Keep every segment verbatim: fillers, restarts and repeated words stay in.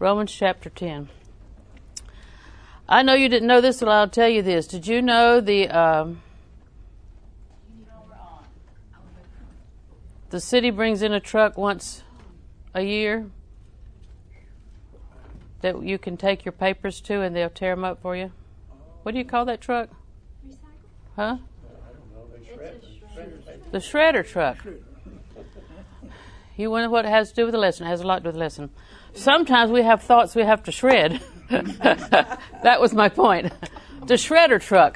Romans chapter ten. I know you didn't know this, but I'll tell you this. Did you know the um, the city brings in a truck once a year that you can take your papers to and they'll tear them up for you? What do you call that truck? Recycle? Huh? I don't know. They shred, shred. The shredder truck. You wonder what it has to do with the lesson? It has a lot to do with the lesson. Sometimes we have thoughts we have to shred. That was my point. The shredder truck.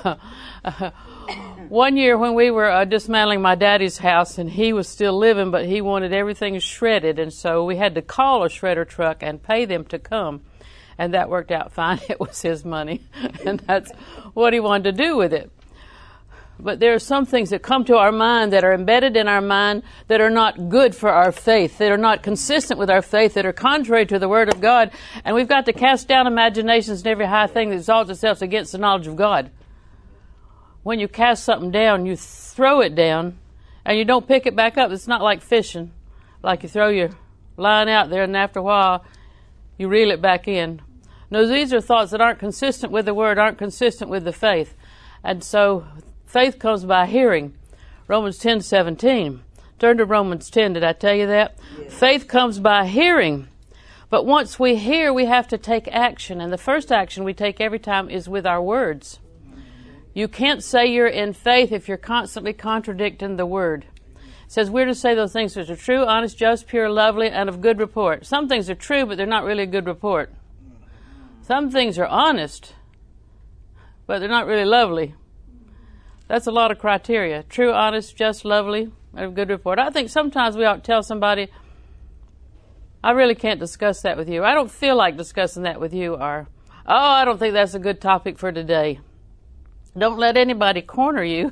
One year when we were uh, dismantling my daddy's house and he was still living, but he wanted everything shredded, and so we had to call a shredder truck and pay them to come, and that worked out fine. It was his money, and that's what he wanted to do with it. But there are some things that come to our mind that are embedded in our mind that are not good for our faith, that are not consistent with our faith, that are contrary to the Word of God, and we've got to cast down imaginations and every high thing that exalts itself against the knowledge of God. When you cast something down, you throw it down, and you don't pick it back up. It's not like fishing, like you throw your line out there, and after a while, you reel it back in. No, these are thoughts that aren't consistent with the Word, aren't consistent with the faith. And so faith comes by hearing. Romans ten seventeen. Turn to Romans ten. Did I tell you that? Yes. Faith comes by hearing. But once we hear, we have to take action. And the first action we take every time is with our words. You can't say you're in faith if you're constantly contradicting the Word. It says we're to say those things which are true, honest, just, pure, lovely, and of good report. Some things are true, but they're not really a good report. Some things are honest, but they're not really lovely. That's a lot of criteria. True, honest, just, lovely, and of good report. I think sometimes we ought to tell somebody, I really can't discuss that with you. I don't feel like discussing that with you. Or, oh, I don't think that's a good topic for today. Don't let anybody corner you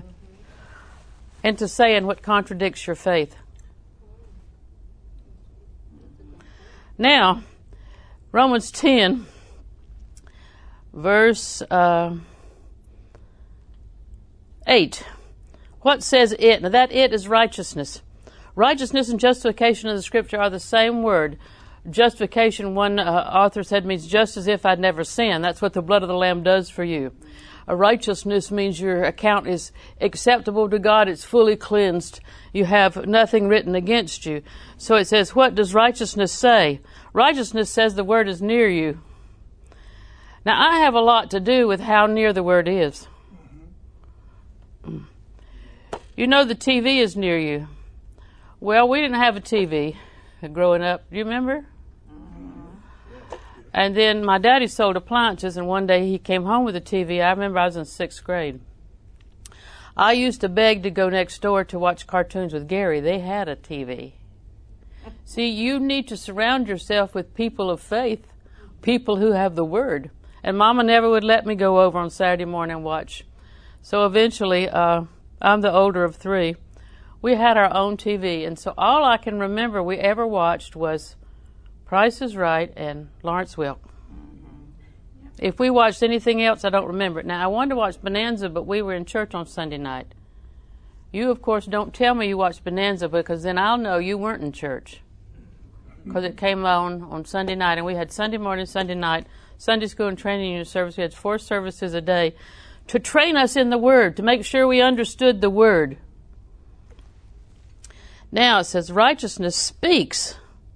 into saying what contradicts your faith. Now, Romans ten, verse uh, eight. What says it? Now that it is righteousness. Righteousness and justification in the Scripture are the same word. Justification, one uh, author said, means just as if I'd never sinned. That's what the blood of the Lamb does for you. A righteousness means your account is acceptable to God. It's fully cleansed. You have nothing written against you. So it says, what does righteousness say? Righteousness says the Word is near you. Now, I have a lot to do with how near the Word is. You know the T V is near you. Well, we didn't have a T V growing up. Do you remember? And then my daddy sold appliances, and one day he came home with a T V. I remember I was in sixth grade. I used to beg to go next door to watch cartoons with Gary. They had a T V. See, you need to surround yourself with people of faith, people who have the Word. And Mama never would let me go over on Saturday morning and watch. So eventually, uh, I'm the older of three. We had our own T V, and so all I can remember we ever watched was Price is Right and Lawrence Welk. If we watched anything else, I don't remember it. Now, I wanted to watch Bonanza, but we were in church on Sunday night. You, of course, don't tell me you watched Bonanza, because then I'll know you weren't in church, because it came on on Sunday night, and we had Sunday morning, Sunday night, Sunday school and training unit service. We had four services a day to train us in the Word, to make sure we understood the Word. Now, it says righteousness speaks.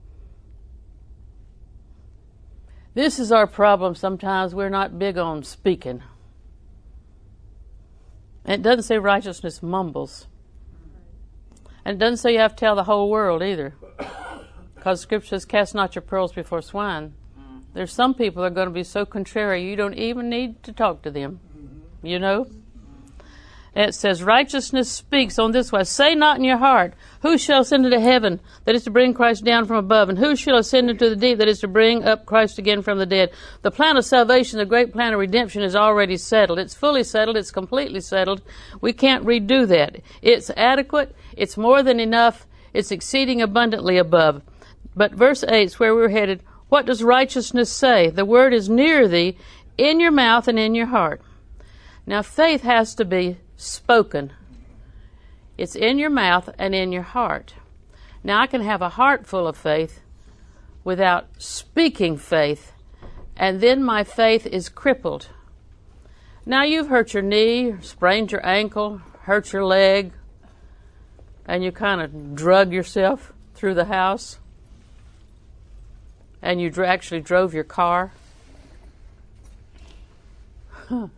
This is our problem sometimes. We're not big on speaking. And it doesn't say righteousness mumbles. And it doesn't say you have to tell the whole world either. Because Scripture says, cast not your pearls before swine. There's some people that are going to be so contrary, you don't even need to talk to them. You know? And it says, righteousness speaks on this way. Say not in your heart, who shall ascend into heaven, that is to bring Christ down from above? And who shall ascend into the deep, that is to bring up Christ again from the dead? The plan of salvation, the great plan of redemption, is already settled. It's fully settled. It's completely settled. We can't redo that. It's adequate. It's more than enough. It's exceeding abundantly above. But verse eight is where we're headed. What does righteousness say? The Word is near thee, in your mouth and in your heart. Now, faith has to be spoken. It's in your mouth and in your heart. Now, I can have a heart full of faith, without speaking faith, and then my faith is crippled. Now you've hurt your knee, sprained your ankle, hurt your leg, and you kind of drug yourself through the house, and you dr- actually drove your car. Huh.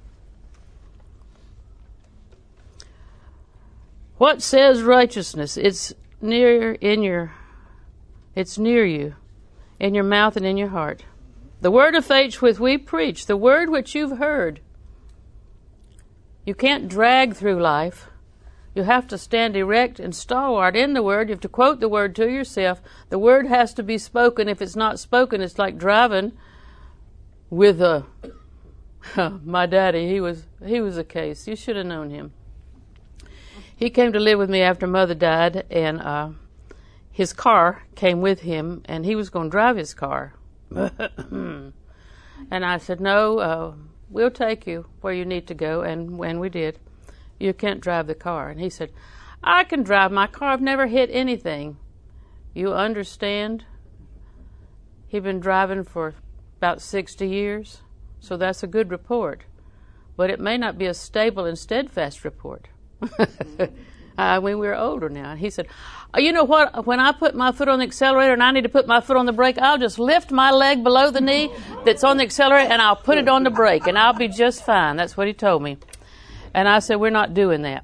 What says righteousness? It's near in your, it's near you, in your mouth and in your heart. The word of faith which we preach, the word which you've heard. You can't drag through life. You have to stand erect and stalwart in the word. You have to quote the word to yourself. The word has to be spoken. If it's not spoken, it's like driving with a, my daddy, he was, he was a case. You should have known him. He came to live with me after Mother died, and uh, his car came with him, and he was going to drive his car. And I said, no, uh, we'll take you where you need to go, and when we did, you can't drive the car. And he said, I can drive my car. I've never hit anything. You understand? He'd been driving for about sixty years, so that's a good report. But it may not be a stable and steadfast report. uh, when we were older now. And he said, oh, you know what, when I put my foot on the accelerator and I need to put my foot on the brake, I'll just lift my leg below the knee that's on the accelerator and I'll put it on the brake and I'll be just fine. That's what he told me. And I said, we're not doing that.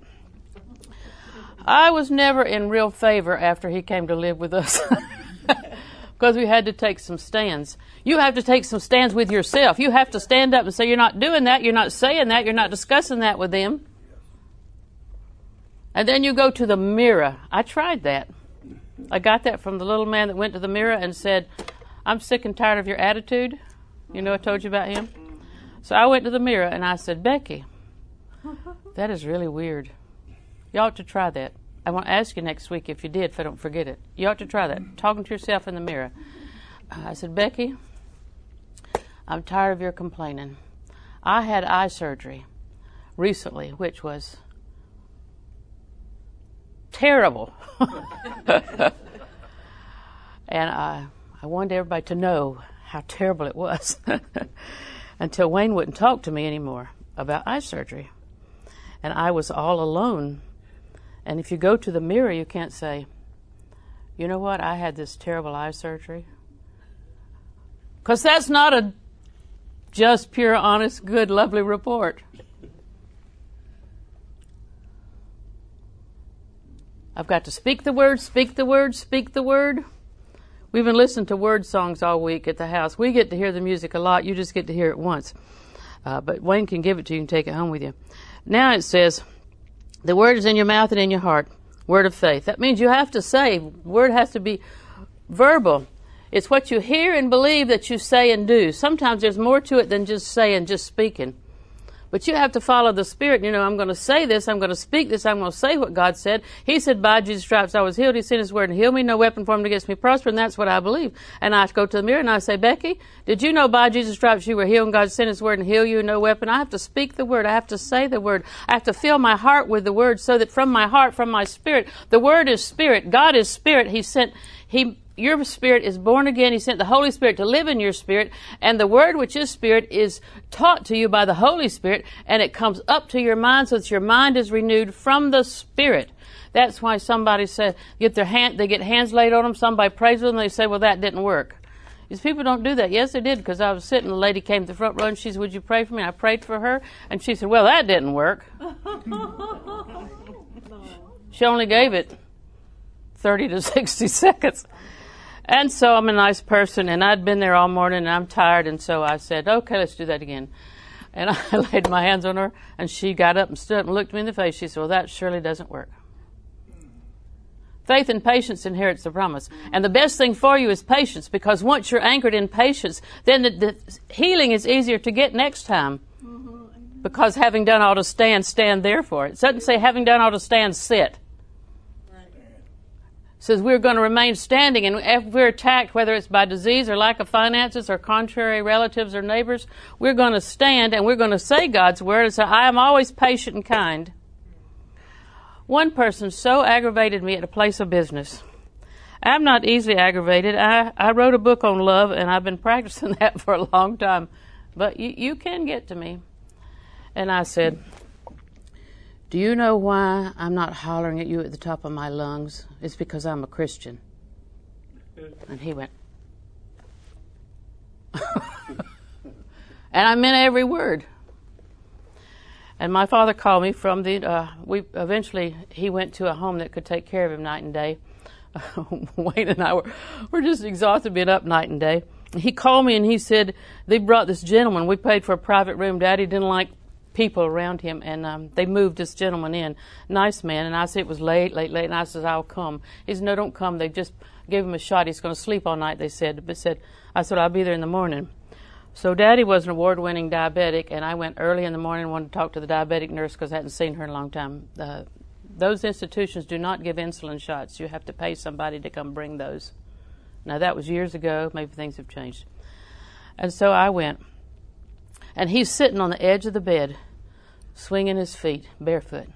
I was never in real favor after he came to live with us because we had to take some stands. You have to take some stands with yourself. You have to stand up and say, you're not doing that, you're not saying that, you're not discussing that with them. And then you go to the mirror. I tried that. I got that from the little man that went to the mirror and said, I'm sick and tired of your attitude. You know I told you about him? So I went to the mirror and I said, Becky, that is really weird. You ought to try that. I want to ask you next week if you did, if I don't forget it. You ought to try that, talking to yourself in the mirror. I said, Becky, I'm tired of your complaining. I had eye surgery recently, which was terrible. And I, I wanted everybody to know how terrible it was until Wayne wouldn't talk to me anymore about eye surgery. And I was all alone. And if you go to the mirror, you can't say, you know what, I had this terrible eye surgery. Because that's not a just, pure, honest, good, lovely report. I've got to speak the word, speak the word, speak the word. We've been listening to word songs all week at the house. We get to hear the music a lot. You just get to hear it once. Uh, but Wayne can give it to you and take it home with you. Now it says, the word is in your mouth and in your heart. Word of faith. That means you have to say. Word has to be verbal. It's what you hear and believe that you say and do. Sometimes there's more to it than just saying, just speaking. But you have to follow the Spirit. You know, I'm going to say this, I'm going to speak this, I'm going to say what God said. He said, by Jesus' stripes I was healed. He sent His word and healed me. No weapon formed against me prosper, and that's what I believe. And I go to the mirror and I say, Becky, did you know by Jesus' stripes you were healed and God sent His word and heal you? No weapon. I have to speak the word. I have to say the word. I have to fill my heart with the word so that from my heart, from my spirit, the word is spirit. God is spirit. He sent, He Your spirit is born again. He sent the Holy Spirit to live in your spirit. And the word, which is spirit, is taught to you by the Holy Spirit. And it comes up to your mind so that your mind is renewed from the Spirit. That's why somebody said, get their hand, they get hands laid on them. Somebody prays with them. They say, well, that didn't work. These people don't do that. Yes, they did, because I was sitting. The lady came to the front row and she said, would you pray for me? I prayed for her. And she said, well, that didn't work. She only gave it thirty to sixty seconds. And so I'm a nice person, and I'd been there all morning, and I'm tired, and so I said, okay, let's do that again. And I laid my hands on her, and she got up and stood up and looked me in the face. She said, well, that surely doesn't work. Faith and patience inherits the promise. And the best thing for you is patience, because once you're anchored in patience, then the, the healing is easier to get next time. Because having done all to stand, stand therefore. It doesn't say having done all to stand, sit. Says we're going to remain standing, and if we're attacked, whether it's by disease or lack of finances or contrary relatives or neighbors, we're going to stand and we're going to say God's word and say, I am always patient and kind. One person so aggravated me at a place of business, I'm not easily aggravated. I, I wrote a book on love, and I've been practicing that for a long time. But you, you can get to me. And I said, do you know why I'm not hollering at you at the top of my lungs? It's because I'm a Christian. And he went, and I meant every word. And my father called me from the, uh, we eventually, he went to a home that could take care of him night and day. Wayne and I were, were just exhausted being up night and day. He called me and he said, they brought this gentleman. We paid for a private room. Daddy didn't like people around him, and um, they moved this gentleman in. Nice man. And I said, it was late, late, late. And I said, I'll come. He said, no, don't come. They just gave him a shot. He's going to sleep all night, they said. But said, I said, I'll be there in the morning. So Daddy was an award-winning diabetic, and I went early in the morning and wanted to talk to the diabetic nurse because I hadn't seen her in a long time. Uh, those institutions do not give insulin shots. You have to pay somebody to come bring those. Now, that was years ago. Maybe things have changed. And so I went. And he's sitting on the edge of the bed, swinging his feet, barefoot.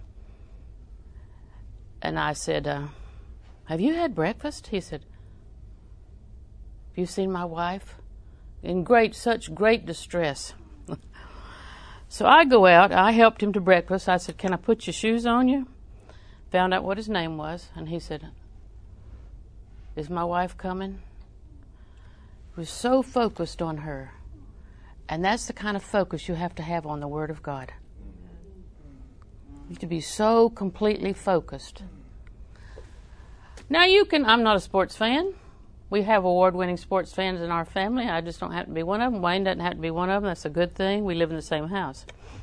And I said, uh, have you had breakfast? He said, have you seen my wife? In great, such great distress. So I go out. I helped him to breakfast. I said, can I put your shoes on you? Found out what his name was. And he said, is my wife coming? He was so focused on her. And that's the kind of focus you have to have on the Word of God. You have to be so completely focused. Now you can, I'm not a sports fan. We have award-winning sports fans in our family. I just don't happen to be one of them. Wayne doesn't have to be one of them. That's a good thing. We live in the same house.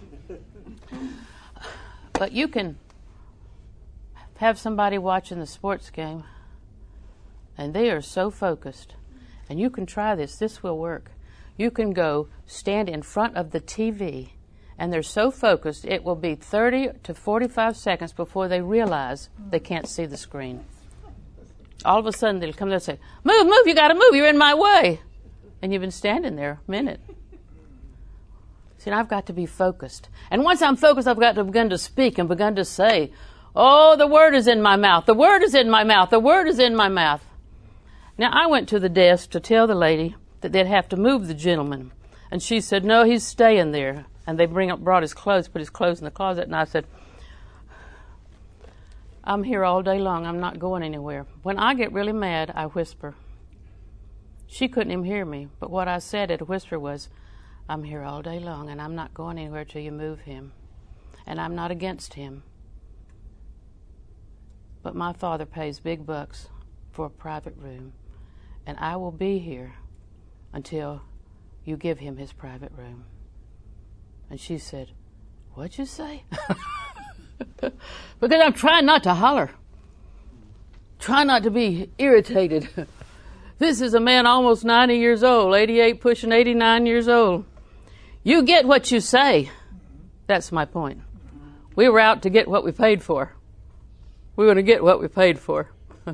But you can have somebody watching the sports game, and they are so focused. And you can try this. This will work. You can go stand in front of the T V, and they're so focused, it will be thirty to forty-five seconds before they realize they can't see the screen. All of a sudden, they'll come there and say, move, move, you got to move, you're in my way. And you've been standing there a minute. See, I've got to be focused. And once I'm focused, I've got to begin to speak and begin to say, oh, the Word is in my mouth, the Word is in my mouth, the Word is in my mouth. Now, I went to the desk to tell the lady that they'd have to move the gentleman. And she said, no, he's staying there. And they bring up, brought his clothes, put his clothes in the closet. And I said, I'm here all day long. I'm not going anywhere. When I get really mad, I whisper. She couldn't even hear me. But what I said at a whisper was, I'm here all day long, and I'm not going anywhere till you move him. And I'm not against him. But my father pays big bucks for a private room. And I will be here until you give him his private room. And she said, what'd you say? Because I'm trying not to holler. Try not to be irritated. This is a man almost ninety years old, eighty-eight pushing eighty-nine years old. You get what you say. That's my point. We were out to get what we paid for. We were going to get what we paid for.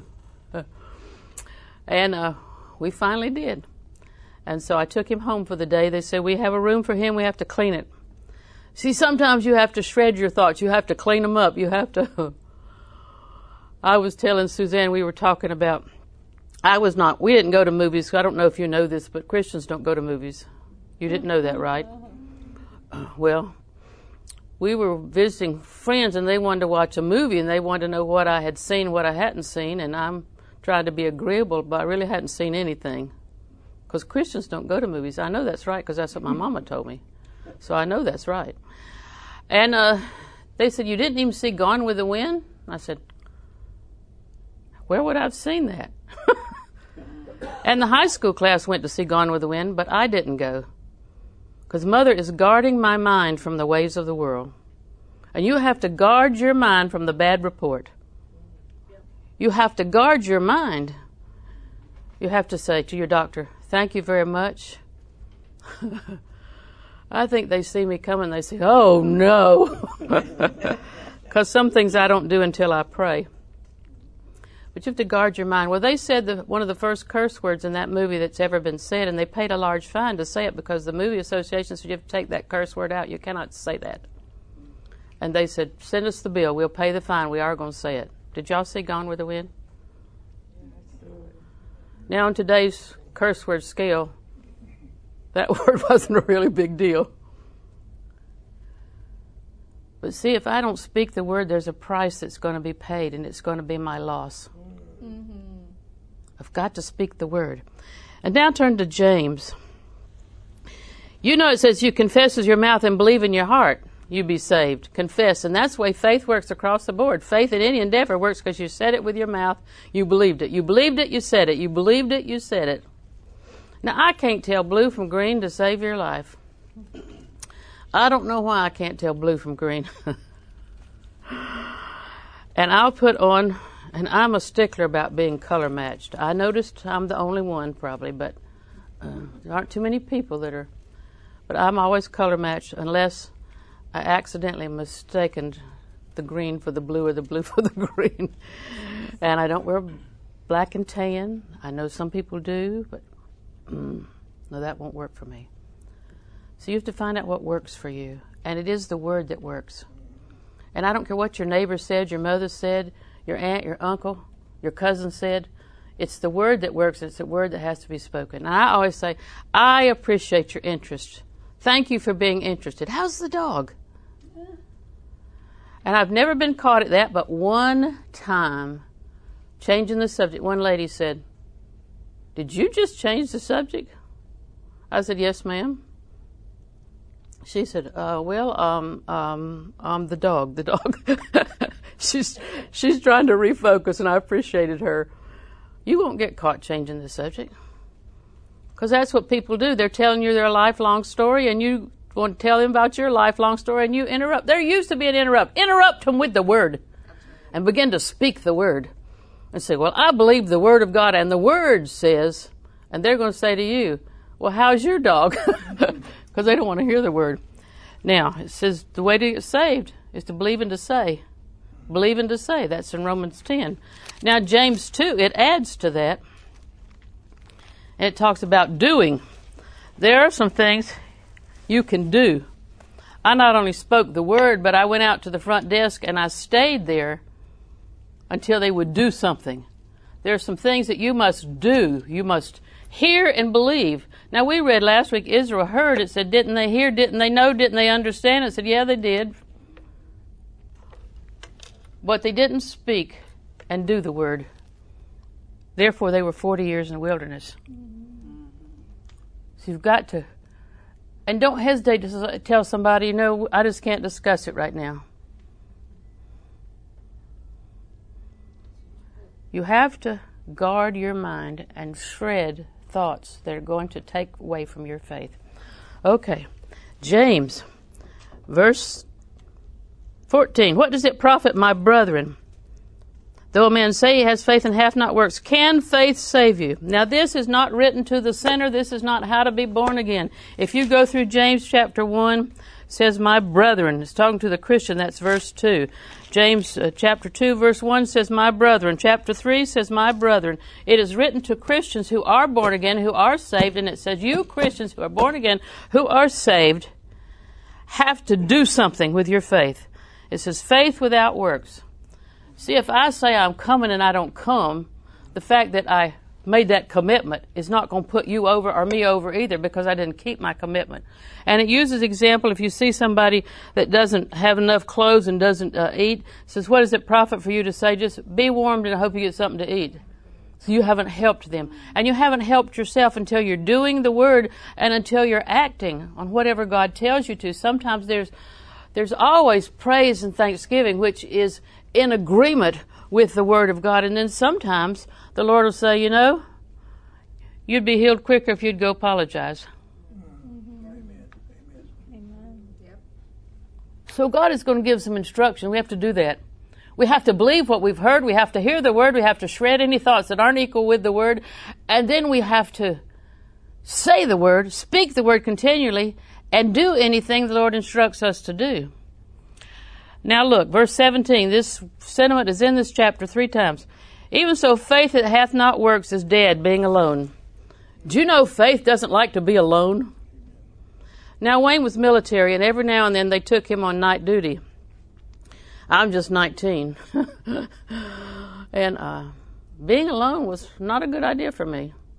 And uh, we finally did. And so I took him home for the day. They said, we have a room for him. We have to clean it. See, sometimes you have to shred your thoughts. You have to clean them up. You have to. I was telling Suzanne, we were talking about, I was not, we didn't go to movies. I don't know if you know this, but Christians don't go to movies. You didn't know that, right? Well, we were visiting friends, and they wanted to watch a movie, and they wanted to know what I had seen, what I hadn't seen, and I'm trying to be agreeable, but I really hadn't seen anything. Because Christians don't go to movies. I know that's right because that's what my mama told me. So I know that's right. And uh, they said, you didn't even see Gone with the Wind? I said, where would I have seen that? And the high school class went to see Gone with the Wind, but I didn't go. Because Mother is guarding my mind from the ways of the world. And you have to guard your mind from the bad report. You have to guard your mind. You have to say to your doctor, thank you very much. I think they see me coming, they say, oh no. Because some things I don't do until I pray. But you have to guard your mind. Well, they said the, one of the first curse words in that movie that's ever been said, and they paid a large fine to say it because the movie association said you have to take that curse word out. You cannot say that. And they said, send us the bill. We'll pay the fine. We are going to say it. Did y'all see Gone with the Wind? Now, on today's curse word scale, that word wasn't a really big deal. But see, if I don't speak the word, there's a price that's going to be paid, and it's going to be my loss. Mm-hmm. I've got to speak the word. And now turn to James. You know it says you confess with your mouth and believe in your heart, you be saved. Confess. And that's the way faith works across the board. Faith in any endeavor works because you said it with your mouth, you believed it. You believed it, you said it. You believed it, you said it. Now, I can't tell blue from green to save your life. I don't know why I can't tell blue from green. And I'll put on, and I'm a stickler about being color matched. I noticed I'm the only one probably, but uh, there aren't too many people that are. But I'm always color matched unless I accidentally mistaken the green for the blue or the blue for the green. And I don't wear black and tan. I know some people do, but mm, no, that won't work for me. So you have to find out what works for you. And it is the word that works. And I don't care what your neighbor said, your mother said, your aunt, your uncle, your cousin said. It's the word that works. It's the word that has to be spoken. And I always say, I appreciate your interest. Thank you for being interested. How's the dog? And I've never been caught at that, but one time, changing the subject, one lady said, did you just change the subject? I said, yes, ma'am. She said, uh, well, um, um, I'm the dog, the dog. she's she's trying to refocus, and I appreciated her. You won't get caught changing the subject. Because that's what people do. They're telling you their lifelong story, and you want to tell them about your lifelong story, and you interrupt. There used to be an interrupt. Interrupt them with the word and begin to speak the word. And say, well, I believe the word of God, and the word says, and they're going to say to you, well, how's your dog? Because they don't want to hear the word. Now, it says the way to get saved is to believe and to say. Believe and to say. That's in Romans ten. Now, James two, it adds to that. And it talks about doing. There are some things you can do. I not only spoke the word, but I went out to the front desk and I stayed there until they would do something. There are some things that you must do. You must hear and believe. Now, we read last week, Israel heard. It said, didn't they hear? Didn't they know? Didn't they understand? It said, yeah, they did. But they didn't speak and do the word. Therefore, they were forty years in the wilderness. So you've got to, and don't hesitate to tell somebody, you know, I just can't discuss it right now. You have to guard your mind and shred thoughts that are going to take away from your faith. Okay, James, verse fourteen. What does it profit, my brethren, though a man say he has faith and hath not works? Can faith save you? Now, this is not written to the sinner. This is not how to be born again. If you go through James chapter one, it says, my brethren. It's talking to the Christian. That's verse two. James uh, chapter two, verse one says, my brethren. Chapter three says, my brethren. It is written to Christians who are born again, who are saved. And it says, you Christians who are born again, who are saved, have to do something with your faith. It says, faith without works. See, if I say I'm coming and I don't come, the fact that I made that commitment is not going to put you over or me over either, because I didn't keep my commitment. And it uses example, if you see somebody that doesn't have enough clothes and doesn't uh, eat, it says, what does it profit for you to say, just be warmed and I hope you get something to eat? So you haven't helped them. And you haven't helped yourself until you're doing the word and until you're acting on whatever God tells you to. Sometimes there's there's always praise and thanksgiving, which is in agreement with the word of God. And then sometimes the Lord will say, you know, you'd be healed quicker if you'd go apologize. Mm-hmm. Amen. Amen. Yep. So God is going to give some instruction. We have to do that. We have to believe what we've heard. We have to hear the word. We have to shred any thoughts that aren't equal with the word. And then we have to say the word, speak the word continually, and do anything the Lord instructs us to do. Now look, verse seventeen, this sentiment is in this chapter three times. Even so, faith that hath not works is dead, being alone. Do you know faith doesn't like to be alone? Now, Wayne was military, and every now and then they took him on night duty. I'm just nineteen. and uh, being alone was not a good idea for me.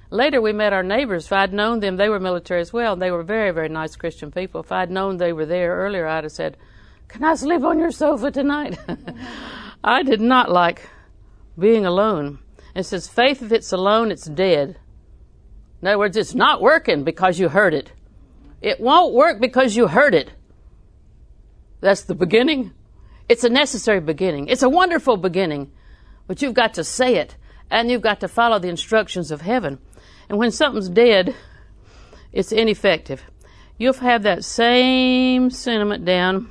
Later, we met our neighbors. If I'd known them, they were military as well. They were very, very nice Christian people. If I'd known they were there earlier, I'd have said, "Can I sleep on your sofa tonight?" I did not like being alone. It says, faith, if it's alone, it's dead. In other words, it's not working because you heard it. It won't work because you heard it. That's the beginning. It's a necessary beginning. It's a wonderful beginning. But you've got to say it, and you've got to follow the instructions of heaven. And when something's dead, it's ineffective. You'll have that same sentiment down.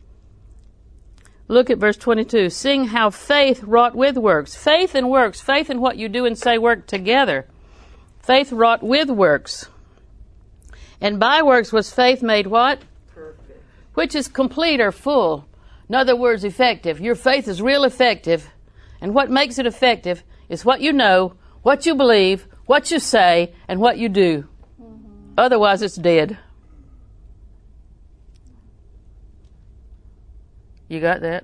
Look at verse twenty-two. Seeing how faith wrought with works. Faith and works. Faith and what you do and say work together. Faith wrought with works. And by works was faith made what? Perfect. Which is complete or full. In other words, effective. Your faith is real effective. And what makes it effective is what you know, what you believe, what you say, and what you do. Mm-hmm. Otherwise, it's dead. You got that?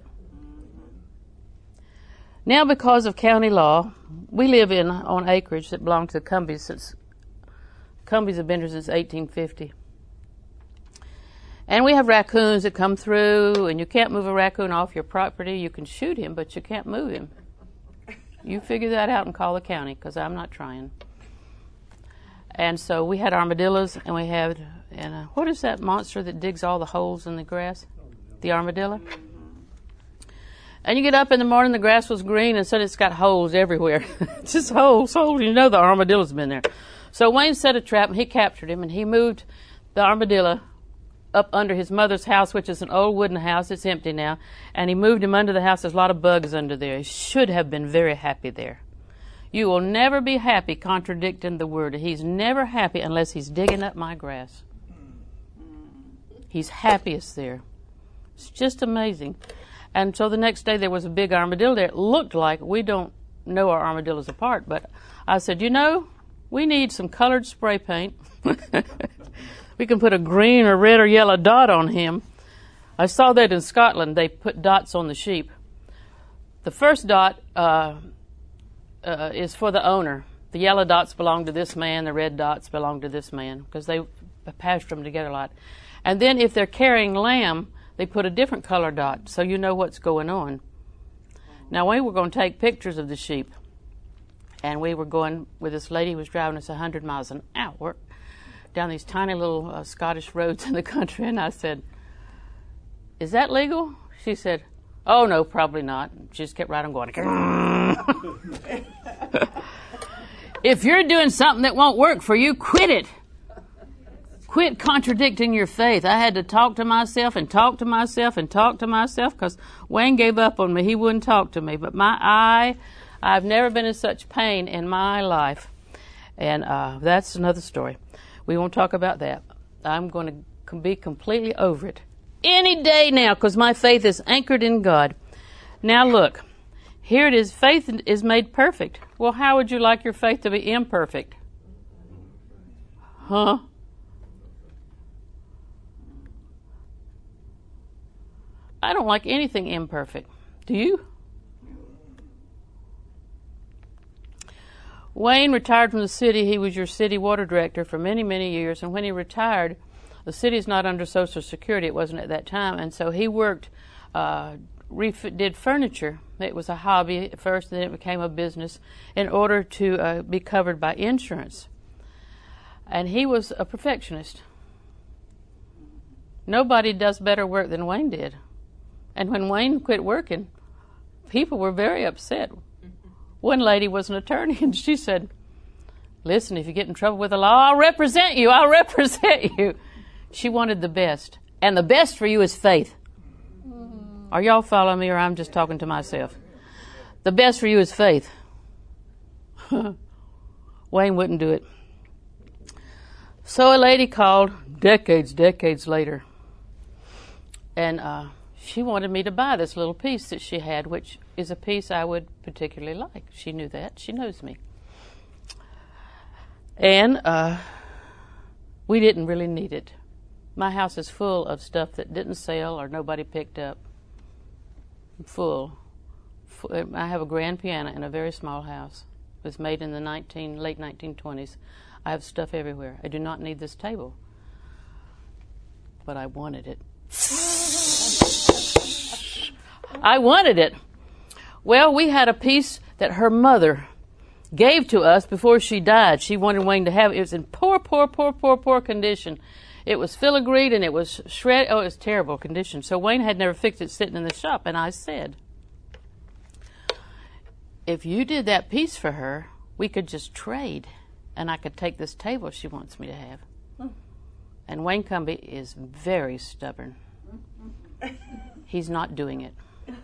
Now, because of county law, we live in on acreage that belonged to Cumbies since Cumbies have been here since eighteen fifty. And we have raccoons that come through, and you can't move a raccoon off your property. You can shoot him, but you can't move him. You figure that out and call the county, because I'm not trying. And so we had armadillos, and we had, and uh, what is that monster that digs all the holes in the grass? The armadillo. And you get up in the morning, the grass was green, and suddenly it's got holes everywhere. Just holes, holes. You know the armadillo's been there. So Wayne set a trap, and he captured him, and he moved the armadillo up under his mother's house, which is an old wooden house. It's empty now. And he moved him under the house. There's a lot of bugs under there. He should have been very happy there. You will never be happy contradicting the word. He's never happy unless he's digging up my grass. He's happiest there. It's just amazing. And so the next day there was a big armadillo there. It looked like, we don't know our armadillos apart, but I said, you know, we need some colored spray paint. We can put a green or red or yellow dot on him. I saw that in Scotland. They put dots on the sheep. The first dot uh, uh, is for the owner. The yellow dots belong to this man. The red dots belong to this man, because they pasture them together a lot. And then if they're carrying lamb, they put a different color dot, so you know what's going on. Now, we were going to take pictures of the sheep, and we were going with this lady who was driving us one hundred miles an hour down these tiny little uh, Scottish roads in the country, and I said, is that legal? She said, oh, no, probably not. She just kept right on going. If you're doing something that won't work for you, quit it. Quit contradicting your faith. I had to talk to myself and talk to myself and talk to myself, because Wayne gave up on me. He wouldn't talk to me. But my eye, I've never been in such pain in my life. And uh, that's another story. We won't talk about that. I'm going to be completely over it any day now, because my faith is anchored in God. Now look, here it is. Faith is made perfect. Well, how would you like your faith to be imperfect? Huh? I don't like anything imperfect. Do you? Wayne retired from the city. He was your city water director for many, many years. And when he retired, the city's not under Social Security. It wasn't at that time. And so he worked, uh, ref- did furniture. It was a hobby at first, and then it became a business in order to uh, be covered by insurance. And he was a perfectionist. Nobody does better work than Wayne did. And when Wayne quit working, people were very upset. One lady was an attorney, and she said, listen, if you get in trouble with the law, I'll represent you. I'll represent you. She wanted the best. And the best for you is faith. Mm-hmm. Are y'all following me, or I'm just talking to myself? The best for you is faith. Wayne wouldn't do it. So a lady called decades, decades later. And uh, she wanted me to buy this little piece that she had, which is a piece I would particularly like. She knew that. She knows me. And uh, we didn't really need it. My house is full of stuff that didn't sell or nobody picked up. Full. I have a grand piano in a very small house. It was made in the nineteen, late nineteen twenties. I have stuff everywhere. I do not need this table. But I wanted it. I wanted it. Well, we had a piece that her mother gave to us before she died. She wanted Wayne to have it. It was in poor, poor, poor, poor, poor condition. It was filigreed and it was shredded. Oh, it was terrible condition. So Wayne had never fixed it sitting in the shop. And I said, if you did that piece for her, we could just trade. And I could take this table she wants me to have. Hmm. And Wayne Cumby is very stubborn. He's not doing it.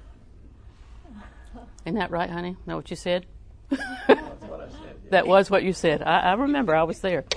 Isn't that right, honey? Know what you said? That's what I said. Yeah. That was what you said. I, I remember. I was there.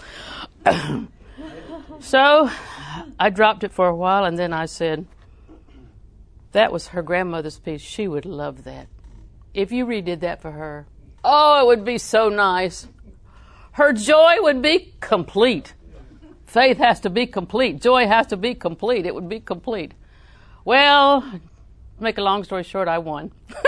So I dropped it for a while, and then I said, that was her grandmother's piece. She would love that. If you redid that for her, oh, it would be so nice. Her joy would be complete. Faith has to be complete. Joy has to be complete. It would be complete. Well, to make a long story short, I won.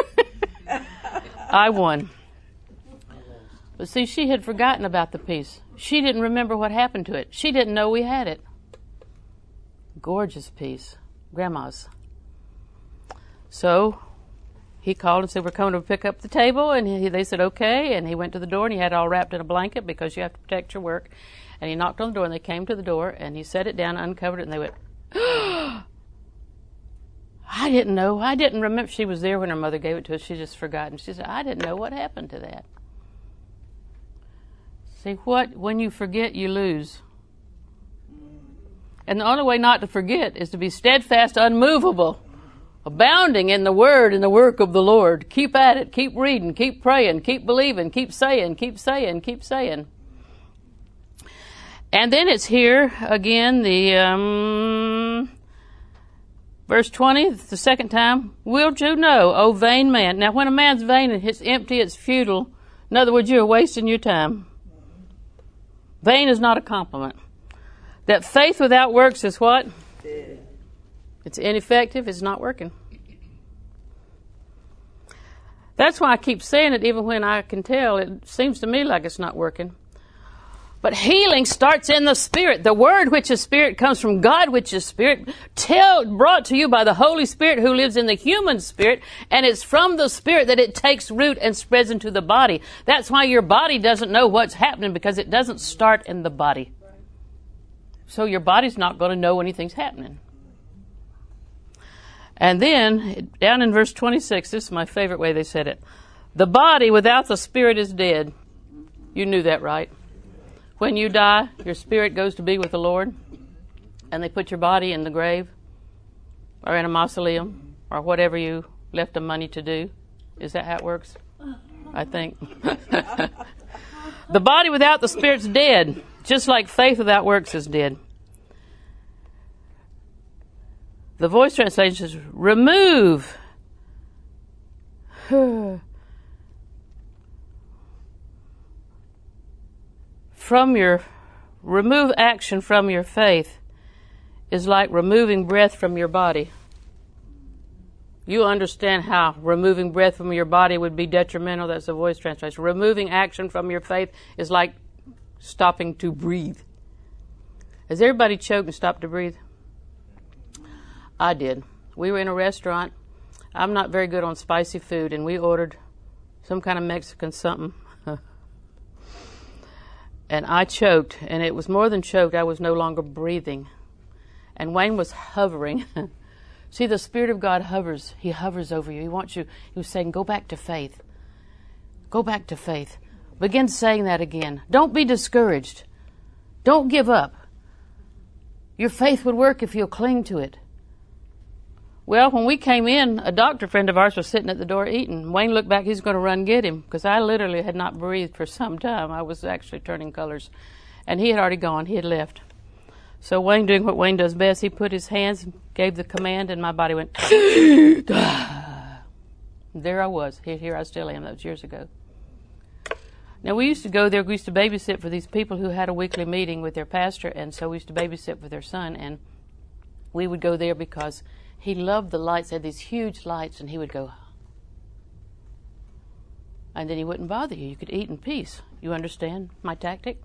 I won. But see, she had forgotten about the piece. She didn't remember what happened to it. She didn't know we had it. Gorgeous piece. Grandma's. So he called and said, we're coming to pick up the table. And he, they said, okay. And he went to the door and he had it all wrapped in a blanket because you have to protect your work. And he knocked on the door and they came to the door and he set it down, uncovered it, and they went, I didn't know. I didn't remember. She was there when her mother gave it to us. She just forgotten. She said, I didn't know what happened to that. See, what? When you forget, you lose. And the only way not to forget is to be steadfast, unmovable, abounding in the word and the work of the Lord. Keep at it. Keep reading. Keep praying. Keep believing. Keep saying. Keep saying. Keep saying. And then it's here again, the um, verse twenty, the second time. Wilt you know, O vain man? Now, when a man's vain, it's empty, it's futile. In other words, you're wasting your time. Vain is not a compliment. That faith without works is what? Dead. It's ineffective. It's not working. That's why I keep saying it even when I can tell. It seems to me like it's not working. But healing starts in the Spirit. The Word, which is Spirit, comes from God, which is Spirit, tell, brought to you by the Holy Spirit who lives in the human spirit, and it's from the Spirit that it takes root and spreads into the body. That's why your body doesn't know what's happening, because it doesn't start in the body. So your body's not going to know anything's happening. And then, down in verse twenty-six, this is my favorite way they said it. The body without the Spirit is dead. You knew that, right? When you die, your spirit goes to be with the Lord, and they put your body in the grave or in a mausoleum or whatever you left the money to do. Is that how it works? I think. The body without the Spirit's dead, just like faith without works is dead. The Voice translation says, remove. From your, remove action from your faith is like removing breath from your body. You understand how removing breath from your body would be detrimental. That's the Voice translation. Removing action from your faith is like stopping to breathe. Has everybody choked and stopped to breathe? I did. We were in a restaurant. I'm not very good on spicy food, and we ordered some kind of Mexican something. And I choked, and it was more than choked. I was no longer breathing. And Wayne was hovering. See, the Spirit of God hovers. He hovers over you. He wants you. He was saying, go back to faith. Go back to faith. Begin saying that again. Don't be discouraged. Don't give up. Your faith would work if you'll cling to it. Well, when we came in, a doctor friend of ours was sitting at the door eating. Wayne looked back. He's going to run and get him, because I literally had not breathed for some time. I was actually turning colors. And he had already gone. He had left. So Wayne, doing what Wayne does best, he put his hands, gave the command, and my body went, there I was. Here, here I still am. That was years ago. Now, we used to go there. We used to babysit for these people who had a weekly meeting with their pastor, and so we used to babysit for their son, and we would go there because he loved the lights. They had these huge lights, and he would go. And then he wouldn't bother you. You could eat in peace. You understand my tactic?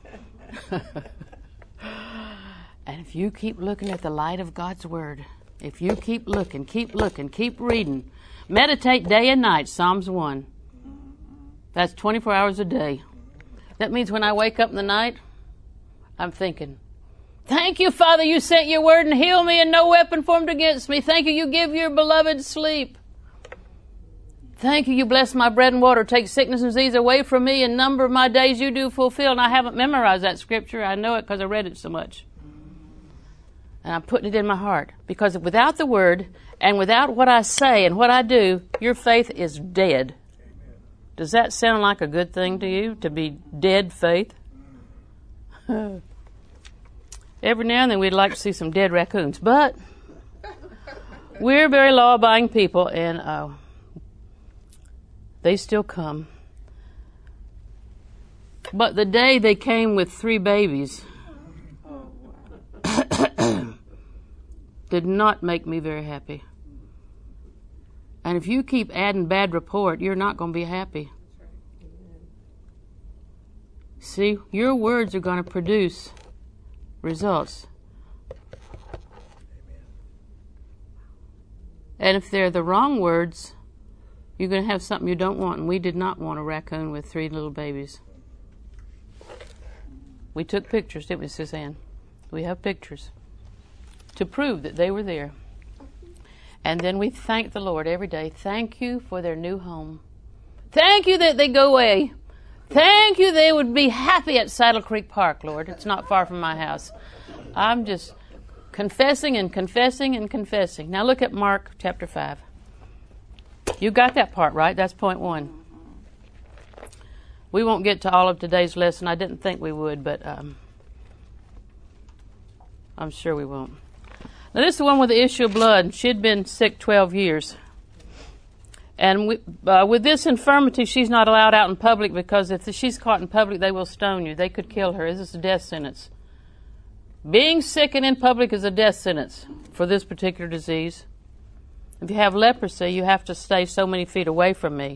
And if you keep looking at the light of God's Word, if you keep looking, keep looking, keep reading, meditate day and night, Psalms one. That's twenty-four hours a day. That means when I wake up in the night, I'm thinking, thank you, Father, you sent your word and healed me and no weapon formed against me. Thank you, you give your beloved sleep. Thank you, you bless my bread and water, take sickness and disease away from me, and number of my days you do fulfill. And I haven't memorized that scripture. I know it because I read it so much. And I'm putting it in my heart. Because without the word and without what I say and what I do, your faith is dead. Does that sound like a good thing to you, to be dead faith? Every now and then we'd like to see some dead raccoons. But we're very law-abiding people, and uh, they still come. But the day they came with three babies did not make me very happy. And if you keep adding bad report, you're not going to be happy. See, your words are going to produce results. And if they're the wrong words, you're going to have something you don't want. And we did not want a raccoon with three little babies. We took pictures, didn't we, Suzanne? We have pictures to prove that they were there. And then we thank the Lord every day. Thank you for their new home. Thank you that they go away. Thank you they would be happy at Saddle Creek Park, Lord. It's not far from my house. I'm just confessing and confessing and confessing. Now look at Mark chapter five. You got that part right. That's point one. We won't get to all of today's lesson. I didn't think we would, but um, I'm sure we won't. Now, this is the one with the issue of blood. She'd been sick twelve years. And we, uh, with this infirmity, she's not allowed out in public because if she's caught in public, they will stone you. They could kill her. This is a death sentence. Being sick and in public is a death sentence for this particular disease. If you have leprosy, you have to stay so many feet away from me.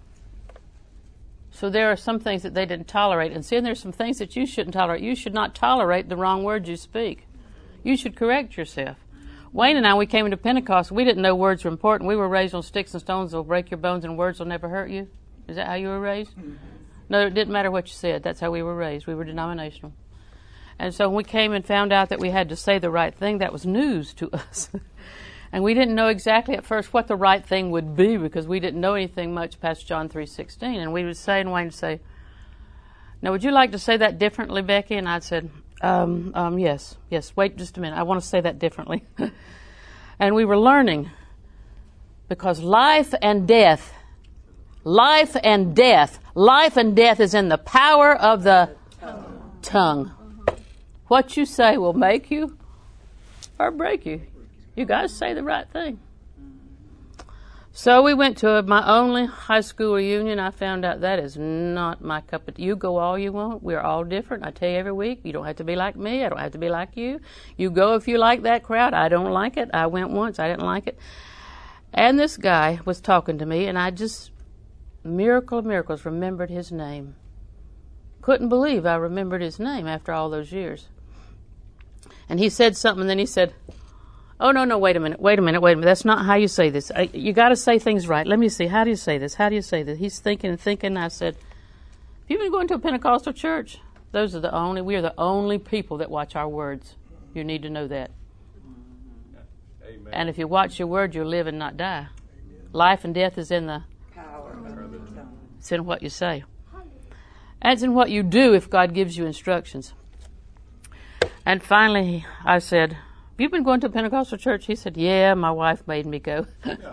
So there are some things that they didn't tolerate. And then there's some things that you shouldn't tolerate. You should not tolerate the wrong words you speak. You should correct yourself. Wayne and I, we came into Pentecost. We didn't know words were important. We were raised on sticks and stones will break your bones and words will never hurt you. Is that how you were raised? Mm-hmm. No, it didn't matter what you said. That's how we were raised. We were denominational. And so when we came and found out that we had to say the right thing, that was news to us. And we didn't know exactly at first what the right thing would be because we didn't know anything much past John three sixteen. And we would say, and Wayne would say, now would you like to say that differently, Becky? And I'd said, Um, um, yes, yes, wait just a minute. I want to say that differently. And we were learning because life and death, life and death, life and death is in the power of the tongue. tongue. What you say will make you or break you. You got to say the right thing. So we went to my only high school reunion. I found out that is not my cup of tea. You go all you want. We're all different. I tell you every week, you don't have to be like me. I don't have to be like you. You go if you like that crowd. I don't like it. I went once. I didn't like it. And this guy was talking to me, and I just, miracle of miracles, remembered his name. Couldn't believe I remembered his name after all those years. And he said something, and then he said, oh, no, no, wait a minute, wait a minute, wait a minute. That's not how you say this. I, you got to say things right. Let me see. How do you say this? How do you say this? He's thinking and thinking. I said, have you been going to a Pentecostal church? Those are the only, we are the only people that watch our words. You need to know that. Amen. And if you watch your word, you'll live and not die. Amen. Life and death is in the power of the tongue. It's in what you say. And it's in what you do if God gives you instructions. And finally, I said, you've been going to a Pentecostal church? He said, yeah, my wife made me go.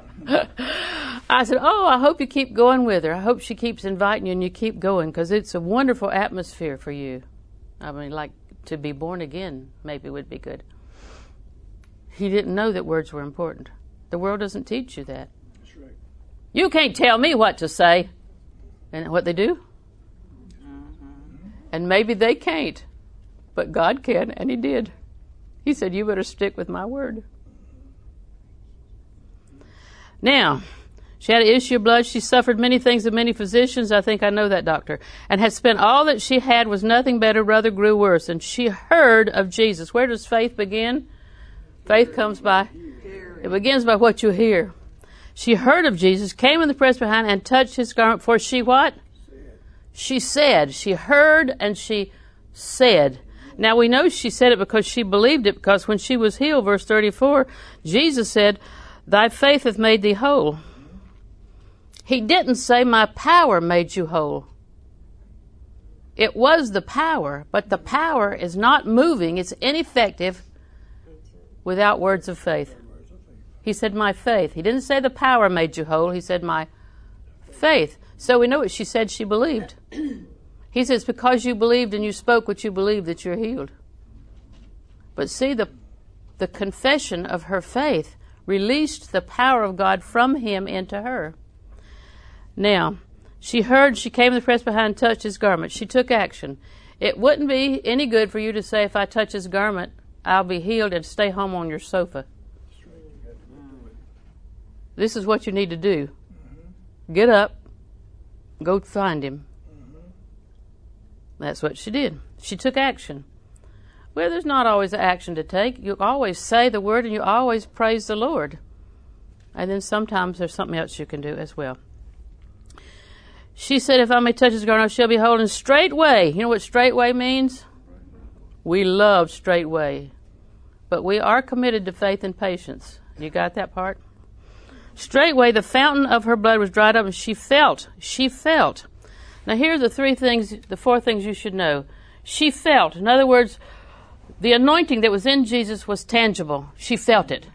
I said, oh, I hope you keep going with her. I hope she keeps inviting you and you keep going because it's a wonderful atmosphere for you. I mean, like to be born again maybe would be good. He didn't know that words were important. The world doesn't teach you that. That's right. You can't tell me what to say. And what they do? Mm-hmm. And maybe they can't, but God can, and He did. He said, you better stick with my word. Now, She had an issue of blood. She suffered many things of many physicians. I think I know that doctor. And had spent all that she had was nothing better, rather grew worse. And she heard of Jesus. Where does faith begin? Faith comes by, it begins by what you hear. She heard of Jesus, came in the press behind, and touched his garment. For she what? She said. She heard and she said. Now we know she said it because she believed it, because when she was healed, verse thirty-four, Jesus said, thy faith hath made thee whole. He didn't say, my power made you whole. It was the power, but the power is not moving. It's ineffective without words of faith. He said, my faith. He didn't say the power made you whole. He said, my faith. So we know what she said she believed. He says, because you believed and you spoke what you believed, that you're healed. But see, the, the confession of her faith released the power of God from him into her. Now, she heard, she came to the press behind and touched his garment. She took action. It wouldn't be any good for you to say, if I touch his garment, I'll be healed, and stay home on your sofa. This is what you need to do. Get up, go find him. That's what she did. She took action. Well, there's not always an action to take. You always say the word and you always praise the Lord. And then sometimes there's something else you can do as well. She said, if I may touch his garment, I shall be whole. And straightway, you know what straightway means? We love straightway. But we are committed to faith and patience. You got that part? Straightway, the fountain of her blood was dried up, and she felt. She felt. Now, here are the three things, the four things you should know. She felt. In other words, the anointing that was in Jesus was tangible. She felt it.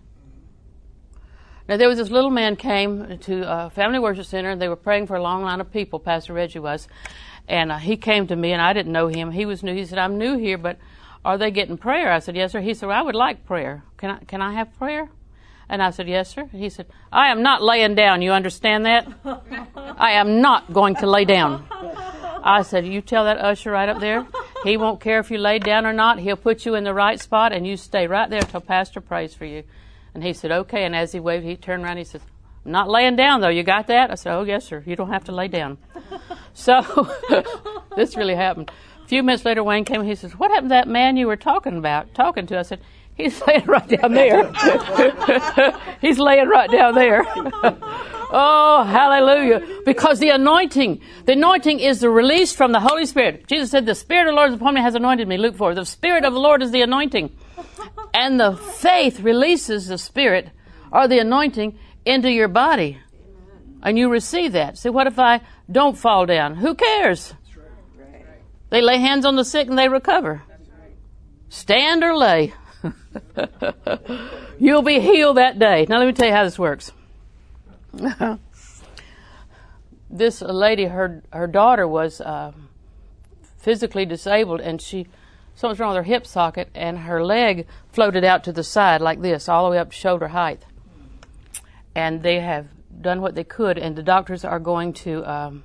Now, there was this little man came to a family worship center, and they were praying for a long line of people, Pastor Reggie was. And uh, he came to me, and I didn't know him. He was new. He said, I'm new here, but are they getting prayer? I said, yes, sir. He said, well, I would like prayer. Can I, can I have prayer? And I said, yes, sir. He said, I am not laying down. You understand that? I am not going to lay down. I said, you tell that usher right up there. He won't care if you lay down or not. He'll put you in the right spot, and you stay right there till Pastor prays for you. And he said, okay. And as he waved, he turned around and he said, I'm not laying down, though. You got that? I said, oh, yes, sir. You don't have to lay down. So this really happened. A few minutes later, Wayne came and he says, what happened to that man you were talking about, talking to? I said, he's laying right down there. He's laying right down there. Oh, hallelujah. Because the anointing, the anointing is the release from the Holy Spirit. Jesus said, the Spirit of the Lord is upon me, has anointed me. Luke four. The Spirit of the Lord is the anointing. And the faith releases the Spirit or the anointing into your body. And you receive that. See, what if I don't fall down? Who cares? They lay hands on the sick and they recover. Stand or lay. You'll be healed that day. Now let me tell you how this works. This lady, her her daughter was uh, physically disabled, and she something's wrong with her hip socket, and her leg floated out to the side like this, all the way up to shoulder height. And they have done what they could, and the doctors are going to um,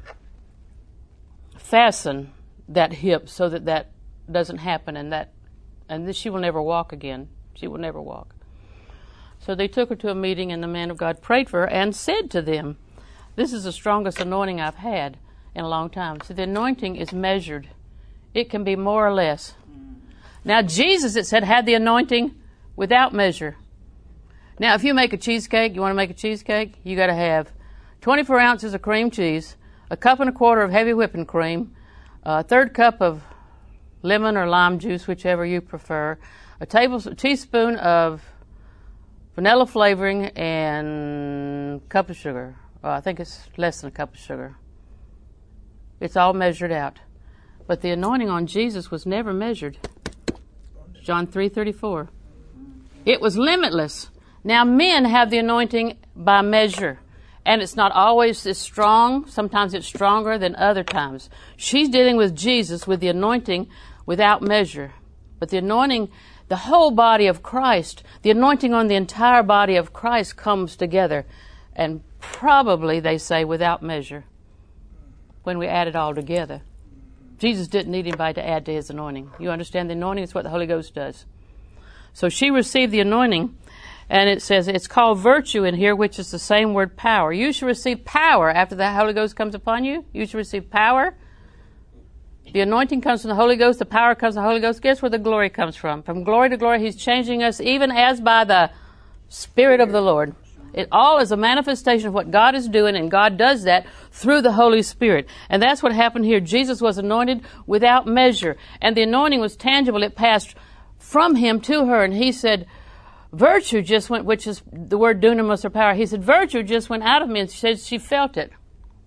fasten that hip so that that doesn't happen, and that and this, she will never walk again. She will never walk. So they took her to a meeting, and the man of God prayed for her and said to them, this is the strongest anointing I've had in a long time. So the anointing is measured. It can be more or less. Now, Jesus, it said, had the anointing without measure. Now, if you make a cheesecake, you want to make a cheesecake, you got to have twenty-four ounces of cream cheese, a cup and a quarter of heavy whipping cream, a third cup of lemon or lime juice, whichever you prefer, a table, a teaspoon of vanilla flavoring, and a cup of sugar. Well, I think it's less than a cup of sugar. It's all measured out. But the anointing on Jesus was never measured. John three thirty-four. It was limitless. Now, men have the anointing by measure, and it's not always as strong. Sometimes it's stronger than other times. She's dealing with Jesus with the anointing without measure. But the anointing, the whole body of Christ, the anointing on the entire body of Christ comes together, and probably, they say, without measure when we add it all together. Jesus didn't need anybody to add to his anointing. You understand? The anointing is what the Holy Ghost does. So she received the anointing, And it says it's called virtue in here, which is the same word power. You should receive power after the Holy Ghost comes upon you. You should receive power. The anointing comes from the Holy Ghost. The power comes from the Holy Ghost. Guess where the glory comes from? From glory to glory, He's changing us even as by the Spirit of the Lord. It all is a manifestation of what God is doing, and God does that through the Holy Spirit. And that's what happened here. Jesus was anointed without measure, and the anointing was tangible. It passed from Him to her, and He said, virtue just went, which is the word dunamis or power. He said, virtue just went out of me, and she said she felt it.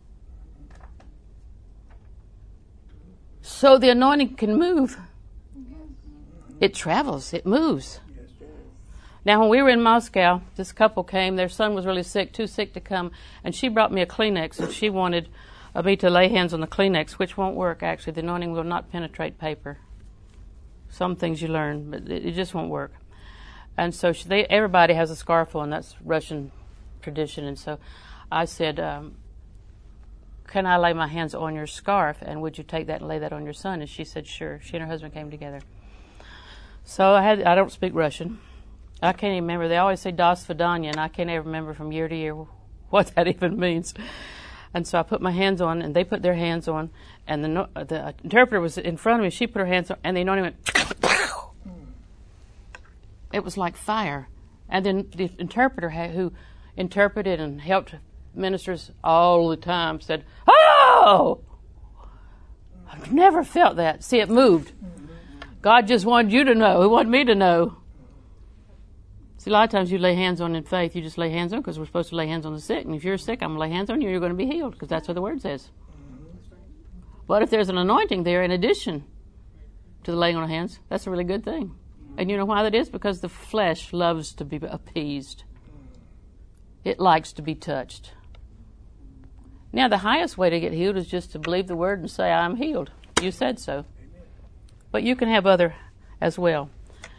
So the anointing can move. It travels. It moves. Now, when we were in Moscow, this couple came. Their son was really sick, too sick to come, and she brought me a Kleenex, and she wanted uh, me to lay hands on the Kleenex, which won't work, actually. The anointing will not penetrate paper. Some things you learn, but it, it just won't work. And so she, they, everybody has a scarf on. That's Russian tradition. And so I said, um, can I lay my hands on your scarf, and would you take that and lay that on your son? And she said, sure. She and her husband came together. So I had, I don't speak Russian. I can't even remember. They always say Das Vidanya, and I can't ever remember from year to year what that even means. And so I put my hands on, and they put their hands on, and the the interpreter was in front of me. She put her hands on, and the anointing went. It was like fire. And then the interpreter, had, who interpreted and helped ministers all the time, said, "Oh, I've never felt that." See, it moved. God just wanted you to know. He wanted me to know. See, a lot of times you lay hands on in faith. You just lay hands on because we're supposed to lay hands on the sick. And if you're sick, I'm going to lay hands on you, you're going to be healed because that's what the Word says. But if there's an anointing there in addition to the laying on of hands, that's a really good thing. And you know why that is? Because the flesh loves to be appeased. It likes to be touched. Now, the highest way to get healed is just to believe the Word and say, I'm healed. You said so. But you can have other as well.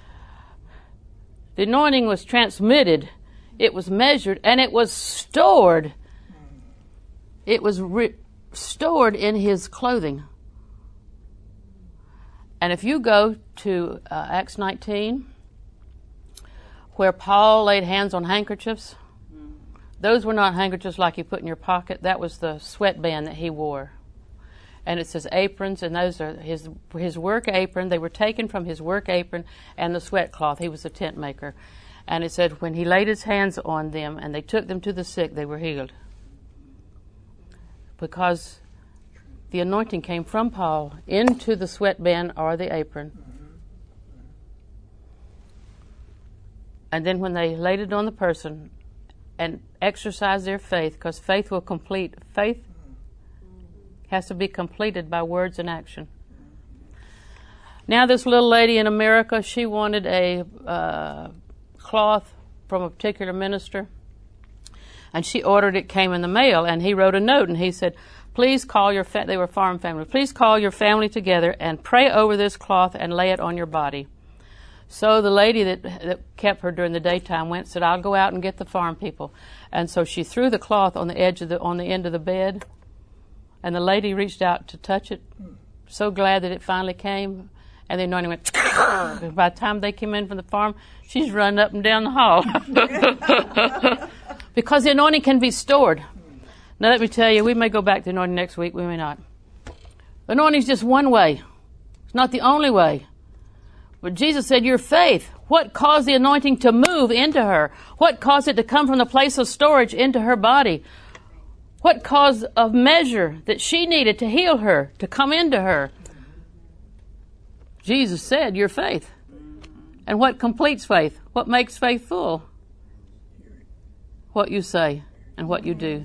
The anointing was transmitted, it was measured, and it was stored. It was re- stored in His clothing. And if you go to uh, Acts nineteen, where Paul laid hands on handkerchiefs, those were not handkerchiefs like you put in your pocket. That was the sweatband that he wore. And it says aprons, and those are his his work apron. They were taken from his work apron and the sweat cloth. He was a tent maker. And it said when he laid his hands on them and they took them to the sick, they were healed. Because the anointing came from Paul into the sweatband or the apron. And then when they laid it on the person and exercised their faith, because faith will complete, faith has to be completed by words and action. Now this little lady in America, she wanted a uh, cloth from a particular minister, and she ordered it, came in the mail, and he wrote a note, and he said, please call your, fa-, they were farm family, please call your family together and pray over this cloth and lay it on your body. So the lady that, that kept her during the daytime went and said, I'll go out and get the farm people. And so she threw the cloth on the edge of the, on the end of the bed, and the lady reached out to touch it, so glad that it finally came, and the anointing went, and by the time they came in from the farm, she's running up and down the hall. Because the anointing can be stored. Now let me tell you, we may go back to anointing next week, we may not. The anointing is just one way. It's not the only way. But Jesus said, your faith, what caused the anointing to move into her? What caused it to come from the place of storage into her body? What caused a measure that she needed to heal her, to come into her? Jesus said, your faith. And what completes faith? What makes faith full? What you say and what you do.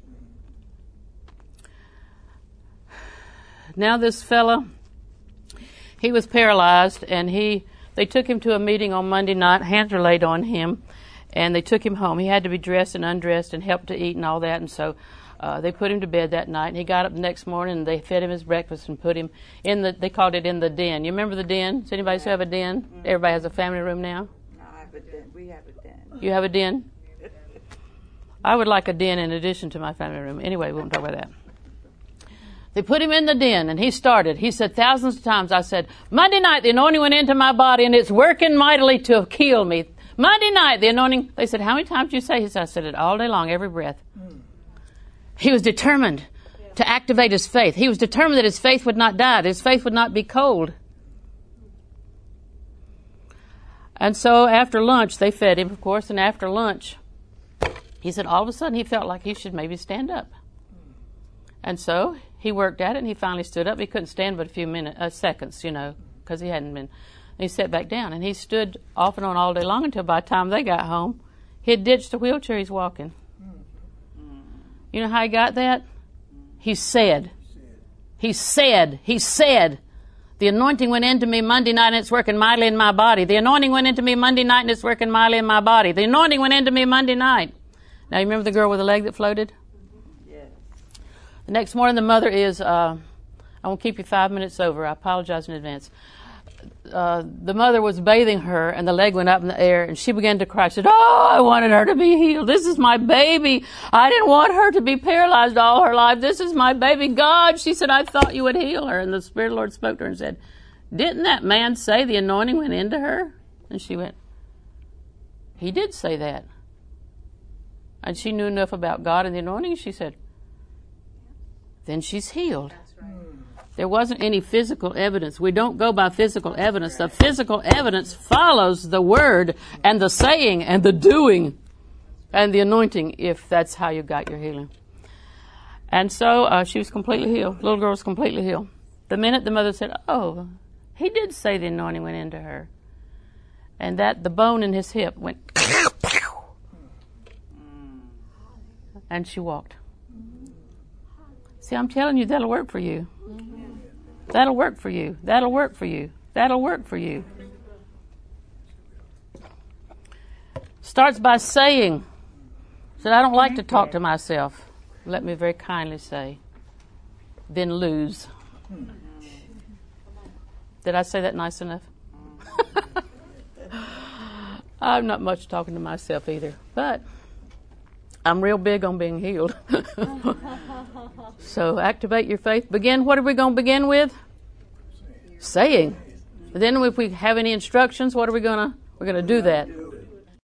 Now this fella, he was paralyzed, and he they took him to a meeting on Monday night. Hands were laid on him, and they took him home. He had to be dressed and undressed and helped to eat and all that, and so Uh, they put him to bed that night, and he got up the next morning, and they fed him his breakfast and put him in the, they called it in the den. You remember the den? Does anybody still have a den? Mm-hmm. Everybody has a family room now? No, I have a den. We have a den. You have a den? I would like a den in addition to my family room. Anyway, we won't talk about that. They put him in the den, and he started. He said thousands of times, I said, Monday night the anointing went into my body, and it's working mightily to heal me. Monday night, the anointing, they said, how many times did you say? He said, I said it all day long, every breath. He was determined to activate his faith. He was determined that his faith would not die, that his faith would not be cold. And so after lunch, they fed him, of course, and after lunch, he said all of a sudden he felt like he should maybe stand up. And so he worked at it, and he finally stood up. He couldn't stand but a few minutes, uh, seconds, you know, because he hadn't been. And he sat back down, and he stood off and on all day long until by the time they got home, he had ditched the wheelchair he's walking. You know how he got that? He said. He said. He said. The anointing went into me Monday night and it's working mightily in my body. The anointing went into me Monday night and it's working mightily in my body. The anointing went into me Monday night. Now, you remember the girl with the leg that floated? Yes. The next morning, the mother is, uh, I won't keep you five minutes over. I apologize in advance. Uh, the mother was bathing her, and the leg went up in the air, and she began to cry. She said, oh, I wanted her to be healed. This is my baby. I didn't want her to be paralyzed all her life. This is my baby. God, she said, I thought you would heal her. And the Spirit of the Lord spoke to her and said, didn't that man say the anointing went into her? And she went, he did say that. And she knew enough about God and the anointing. She said, then she's healed. That's right. There wasn't any physical evidence. We don't go by physical evidence. The physical evidence follows the word and the saying and the doing and the anointing, if that's how you got your healing. And so uh, she was completely healed. Little girl was completely healed. The minute the mother said, oh, he did say the anointing went into her. And that the bone in his hip went and she walked. See, I'm telling you, that'll work for you. That'll work for you. That'll work for you. That'll work for you. Starts by saying, said, I don't like to talk to myself. Let me very kindly say, then lose. Did I say that nice enough? I'm not much talking to myself either, but I'm real big on being healed. So activate your faith. Begin. What are we going to begin with? Saying. Then if we have any instructions, what are we going to? We're going to do that.